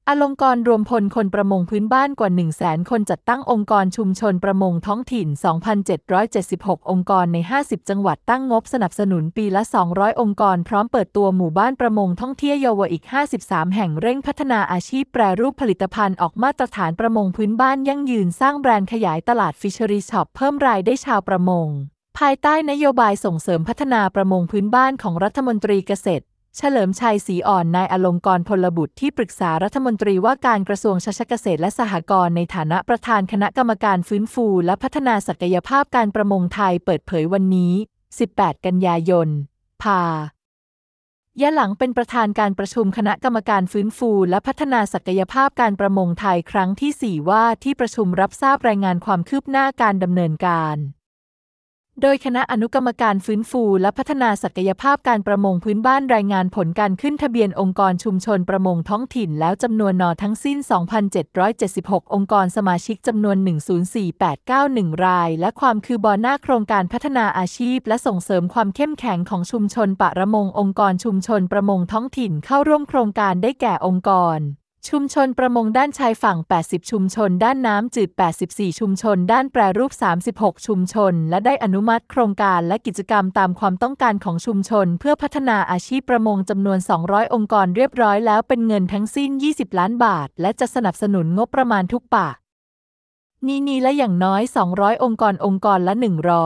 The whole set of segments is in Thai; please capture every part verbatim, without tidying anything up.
อลงกรณ์รวมพลคนประมงพื้นบ้านกว่า หนึ่งแสน คนจัดตั้งองค์กรชุมชนประมงท้องถิ่น สองพันเจ็ดร้อยเจ็ดสิบหก องค์กรใน ห้าสิบ จังหวัดตั้งงบสนับสนุนปีละ สองร้อย องค์กรพร้อมเปิดตัวหมู่บ้านประมงท่องเที่ยวเยาวอีก ห้าสิบสาม แห่งเร่งพัฒนาอาชีพแปรรูปผลิตภัณฑ์ออกมาตรฐานประมงพื้นบ้านยั่งยืนสร้างแบรนด์ขยายตลาด Fishery Shop เพิ่มรายได้ชาวประมงภายใต้นโยบายส่งเสริมพัฒนาประมงพื้นบ้านของรัฐมนตรีเกษตรเฉลิมชัยศรีอ่อนนายอลงกรณ์พลบุตรที่ปรึกษารัฐมนตรีว่าการกระทรวงชเกษตรและสหกรณ์ในฐานะประธานคณะกรรมการฟื้นฟูและพัฒนาศักยภาพการประมงไทยเปิดเผยวันนี้ สิบแปด กันยายน พายะหลังเป็นประธานการประชุมคณะกรรมการฟื้นฟูและพัฒนาศักยภาพการประมงไทยครั้งที่ สี่ ว่าที่ประชุมรับทราบรายงานความคืบหน้าการดำเนินการโดยคณะอนุกรรมการฟื้นฟูและพัฒนาศักยภาพการประมงพื้นบ้านรายงานผลการขึ้นทะเบียนองค์กรชุมชนประมงท้องถิ่นแล้วจำนวนนอทั้งสิ้น สองพันเจ็ดร้อยเจ็ดสิบหก องค์กรสมาชิกจำนวน หนึ่งศูนย์สี่แปดเก้าหนึ่ง รายและความคือบอหน้าโครงการพัฒนาอาชีพและส่งเสริมความเข้มแข็งของชุมชนประมงองค์กรชุมชนประมงท้องถิ่นเข้าร่วมโครงการได้แก่องค์กรชุมชนประมงด้านชายฝั่ง แปดสิบ ชุมชนด้านน้ำจืด แปดสิบสี่ ชุมชนด้านแปรรูป สามสิบหก ชุมชนและได้อนุมัติโครงการและกิจกรรมตามความต้องการของชุมชนเพื่อพัฒนาอาชีพประมงจำนวน สองร้อย องค์กรเรียบร้อยแล้วเป็นเงินทั้งสิ้น ยี่สิบ ล้านบาทและจะสนับสนุนงบประมาณทุกปากนี้นี้และอย่างน้อย สองร้อย องค์กรองค์กรละ หนึ่งร้อย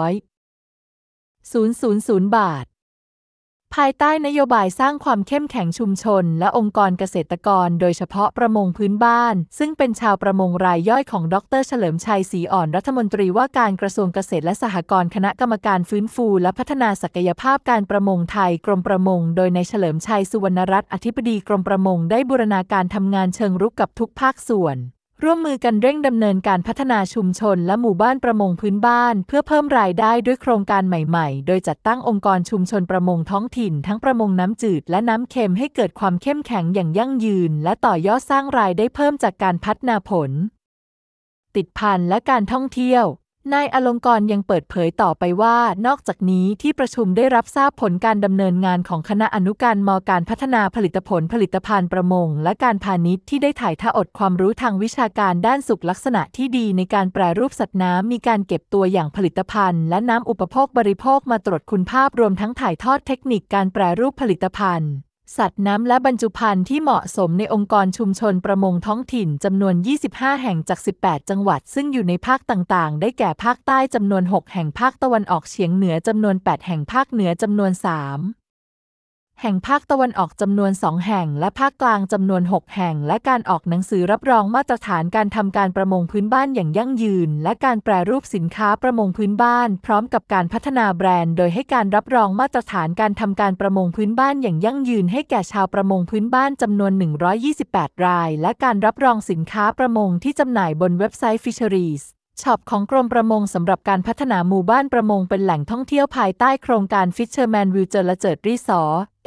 บาทภายใต้นโยบายสร้างความเข้มแข็งชุมชนและองค์กรเกษตรกรโดยเฉพาะประมงพื้นบ้านซึ่งเป็นชาวประมงรายย่อยของดร.เฉลิมชัยศรีอ่อนรัฐมนตรีว่าการกระทรวงเกษตรและสหกรณ์คณะกรรมการฟื้นฟูและพัฒนาศักยภาพการประมงไทยกรมประมงโดยนายเฉลิมชัยสุวรรณรัตน์อธิบดีกรมประมงได้บูรณาการทำงานเชิงรุกกับทุกภาคส่วนร่วมมือกันเร่งดำเนินการพัฒนาชุมชนและหมู่บ้านประมงพื้นบ้านเพื่อเพิ่มรายได้ด้วยโครงการใหม่ๆโดยจัดตั้งองค์กรชุมชนประมงท้องถิ่นทั้งประมงน้ำจืดและน้ำเค็มให้เกิดความเข้มแข็งอย่างยั่งยืนและต่อยอดสร้างรายได้เพิ่มจากการพัฒนาผลติดพันและการท่องเที่ยวนายอลงกรณ์ยังเปิดเผยต่อไปว่านอกจากนี้ที่ประชุมได้รับทราบผลการดำเนินงานของคณะอนุการมการพัฒนาผลิตผลผลิตภัณฑ์ประมงและการพาณิชย์ที่ได้ถ่ายทอดความรู้ทางวิชาการด้านสุขลักษณะที่ดีในการแปรรูปสัตว์น้ำมีการเก็บตัวอย่างผลิตภัณฑ์และน้ำอุปโภคบริโภคมาตรวจคุณภาพรวมทั้งถ่ายทอดเทคนิคการแปรรูปผลิตภัณฑ์สัตว์น้ำและบรรจุภัณฑ์ที่เหมาะสมในองค์กรชุมชนประมงท้องถิ่นจำนวน ยี่สิบห้า แห่งจาก สิบแปด จังหวัดซึ่งอยู่ในภาคต่างๆได้แก่ภาคใต้จำนวน หก แห่งภาคตะวันออกเฉียงเหนือจำนวน แปด แห่งภาคเหนือจำนวน สาม แห่งภาคตะวันออกจำนวน สอง แห่งและภาคกลางจำนวน หก แห่งและการออกหนังสือรับรองมาตรฐานการทำการประมงพื้นบ้านอย่างยั่งยืนและการแปรรูปสินค้าประมงพื้นบ้านพร้อมกับการพัฒนาแบรนด์โดยให้การรับรองมาตรฐานการทำการประมงพื้นบ้านอย่างยั่งยืนให้แก่ชาวประมงพื้นบ้านจำนวน หนึ่งร้อยยี่สิบแปด รายและการรับรองสินค้าประมงที่จำหน่ายบนเว็บไซต์ Fisheriesช็อปของกรมประมงสำหรับการพัฒนาหมู่บ้านประมงเป็นแหล่งท่องเที่ยวภายใต้โครงการ Fisherman Village และเจิดรีสอร์ท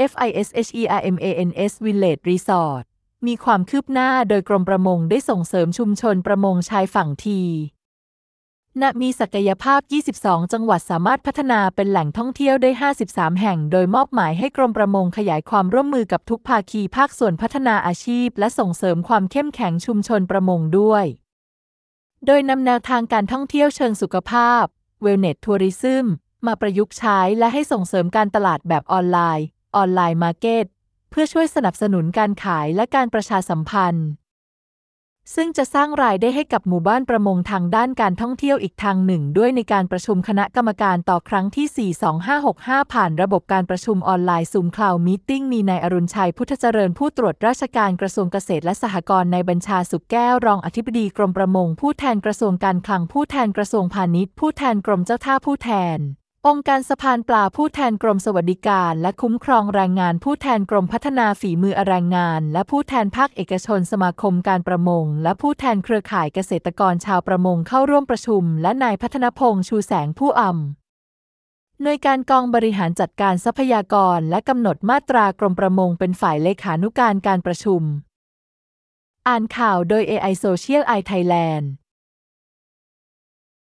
FISHERMANS Village Resort มีความคืบหน้าโดยกรมประมงได้ส่งเสริมชุมชนประมงชายฝั่งทีณมีศักยภาพ ยี่สิบสอง จังหวัดสามารถพัฒนาเป็นแหล่งท่องเที่ยวได้ ห้าสิบสาม แห่งโดยมอบหมายให้กรมประมงขยายความร่วมมือกับทุกภาคีภาคส่วนพัฒนาอาชีพและส่งเสริมความเข้มแข็งชุมชนประมงด้วยโดยนำแนวทางการท่องเที่ยวเชิงสุขภาพ Wellness Tourism มาประยุกต์ใช้และให้ส่งเสริมการตลาดแบบออนไลน์ออนไลน์มาร์เก็ตเพื่อช่วยสนับสนุนการขายและการประชาสัมพันธ์ซึ่งจะสร้างรายได้ให้กับหมู่บ้านประมงทางด้านการท่องเที่ยวอีกทางหนึ่งด้วยในการประชุมคณะกรรมการต่อครั้งที่ สี่ สอง ห้า หก ห้า ผ่านระบบการประชุมออนไลน์ Zoom Cloud Meeting มีนายอรุณชัยพุทธเจริญผู้ตรวจราชการกระทรวงเกษตรและสหกรณ์นายบัญชาสุขแก้วรองอธิบดีกรมประมงผู้แทนกระทรวงการคลังผู้แทนกระทรวงพาณิชย์ผู้แทนกรมเจ้าท่าผู้แทนองค์การสะพานปลาผู้แทนกรมสวัสดิการและคุ้มครองแรงงานผู้แทนกรมพัฒนาฝีมือแรงงานและผู้แทนภาคเอกชนสมาคมการประมงและผู้แทนเครือข่ายเกษตรกรชาวประมงเข้าร่วมประชุมและนายพัฒนพงษ์ชูแสงผู้อำหน่วยการกองบริหารจัดการทรัพยากรและกำหนดมาตรากรมประมงเป็นฝ่ายเลขานุการการประชุมอ่านข่าวโดย เอ ไอ Social Eye Thailand